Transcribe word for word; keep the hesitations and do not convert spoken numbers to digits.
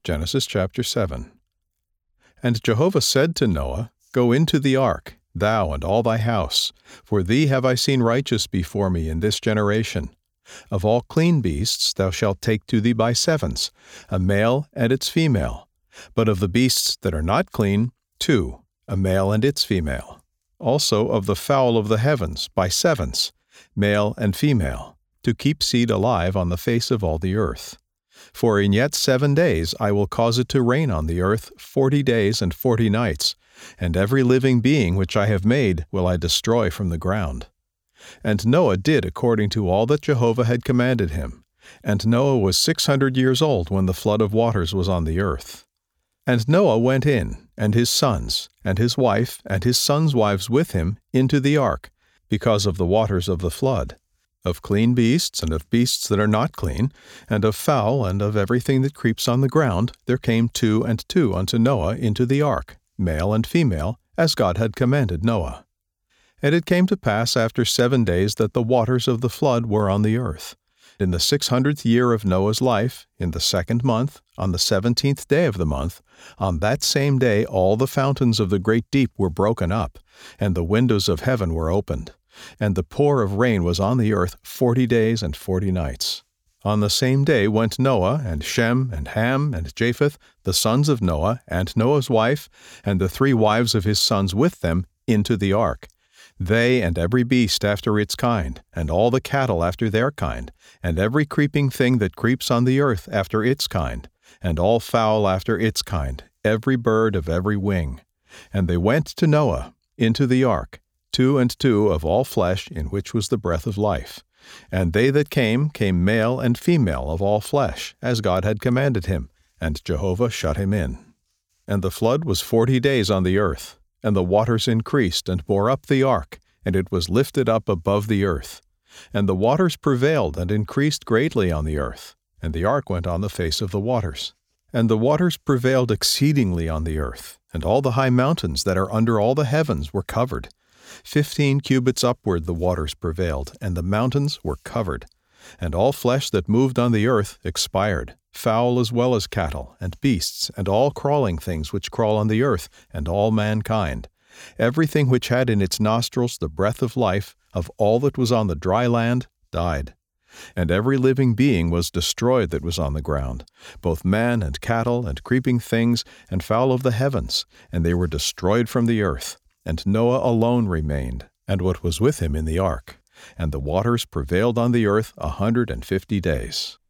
Genesis chapter seven. And Jehovah said to Noah, Go into the ark, thou and all thy house, for thee have I seen righteous before me in this generation. Of all clean beasts thou shalt take to thee by sevens, a male and its female. But of the beasts that are not clean, two, a male and its female. Also of the fowl of the heavens by sevens, male and female, to keep seed alive on the face of all the earth. For in yet seven days I will cause it to rain on the earth forty days and forty nights, and every living being which I have made will I destroy from the ground. And Noah did according to all that Jehovah had commanded him. And Noah was six hundred years old when the flood of waters was on the earth. And Noah went in, and his sons, and his wife, and his sons' wives with him, into the ark, because of the waters of the flood. Of clean beasts, and of beasts that are not clean, and of fowl, and of everything that creeps on the ground, there came two and two unto Noah into the ark, male and female, as God had commanded Noah. And it came to pass after seven days that the waters of the flood were on the earth. In the six hundredth year of Noah's life, in the second month, on the seventeenth day of the month, on that same day all the fountains of the great deep were broken up, and the windows of heaven were opened. And the pour of rain was on the earth forty days and forty nights. On the same day went Noah, and Shem, and Ham, and Japheth, the sons of Noah, and Noah's wife, and the three wives of his sons with them, into the ark. They and every beast after its kind, and all the cattle after their kind, and every creeping thing that creeps on the earth after its kind, and all fowl after its kind, every bird of every wing. And they went to Noah, into the ark, two and two of all flesh in which was the breath of life. And they that came, came male and female of all flesh, as God had commanded him, and Jehovah shut him in. And the flood was forty days on the earth, and the waters increased and bore up the ark, and it was lifted up above the earth. And the waters prevailed and increased greatly on the earth, and the ark went on the face of the waters. And the waters prevailed exceedingly on the earth, and all the high mountains that are under all the heavens were covered. Fifteen cubits upward the waters prevailed, and the mountains were covered. And all flesh that moved on the earth expired, fowl as well as cattle, and beasts, and all crawling things which crawl on the earth, and all mankind. Everything which had in its nostrils the breath of life, of all that was on the dry land, died. And every living being was destroyed that was on the ground, both man and cattle, and creeping things, and fowl of the heavens, and they were destroyed from the earth. And Noah alone remained, and what was with him in the ark. And the waters prevailed on the earth a hundred and fifty days.